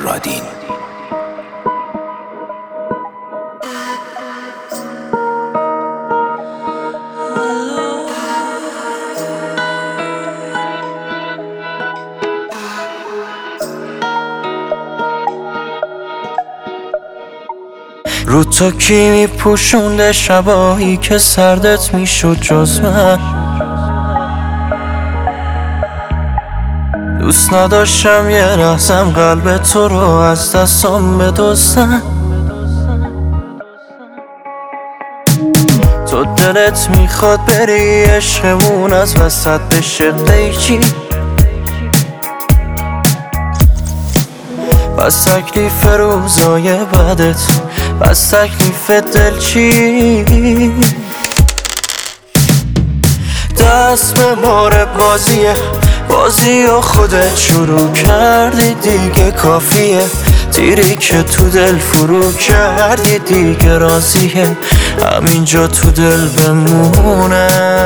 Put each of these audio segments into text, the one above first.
رادین. رو تو کی میپوشونده شبایی که سردت میشد جز من؟ دوست نداشتم یه لحظم قلب تو رو از دستم بدزدن. تو دلت میخواد بری عشقمون از وسط بشه قیچی، بس تکلیف روزای بدت، بس تکلیف دل چی؟ دست به مار بازی و خودت شروع کردی دیگه کافیه. تیری که تو دل فرو کردی دیگه راضیه همینجا تو دل بمونه.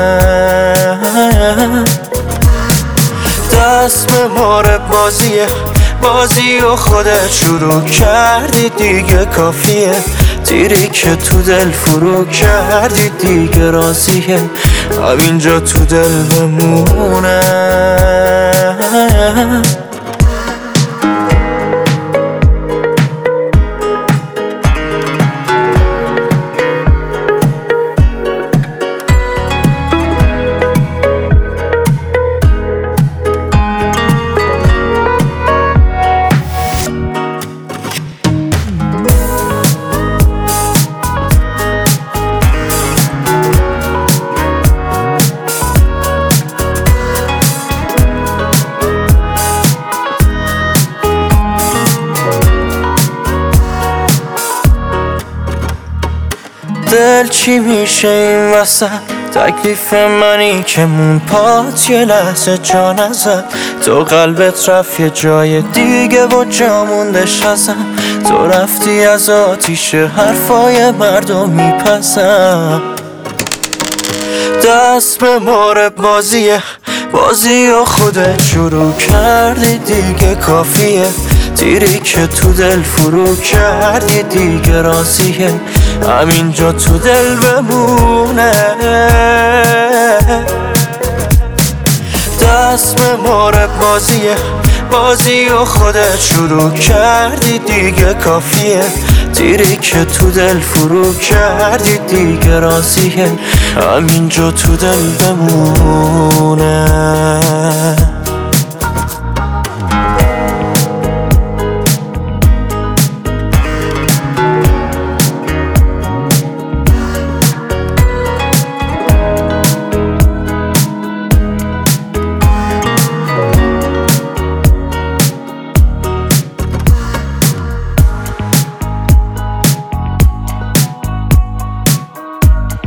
دست به مار بازی و خودت شروع کردی دیگه کافیه. تیری که تو دل فرو کردی دیگه راضیه همینجا تو دل بمونه. دل چی میشه این وسط؟ تکلیف منی که مون پات یه لحظه جا نزد. تو قلبت رفت یه جای دیگه و جا موندش ازم. تو رفتی از آتیش حرفای مردم میپسم. دست به مار بازی و خودت شروع کردی دیگه کافیه. تیری که تو دل فرو کردی دیگه راضیه همینجا تو دل بمونه. دست به مار بازی و خودت شروع کردی دیگه کافیه. تیری که تو دل فرو کردی دیگه راضیه همینجا تو دل بمونه.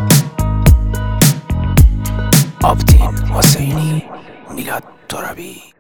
عابدین حسینی، میلاد ترابی.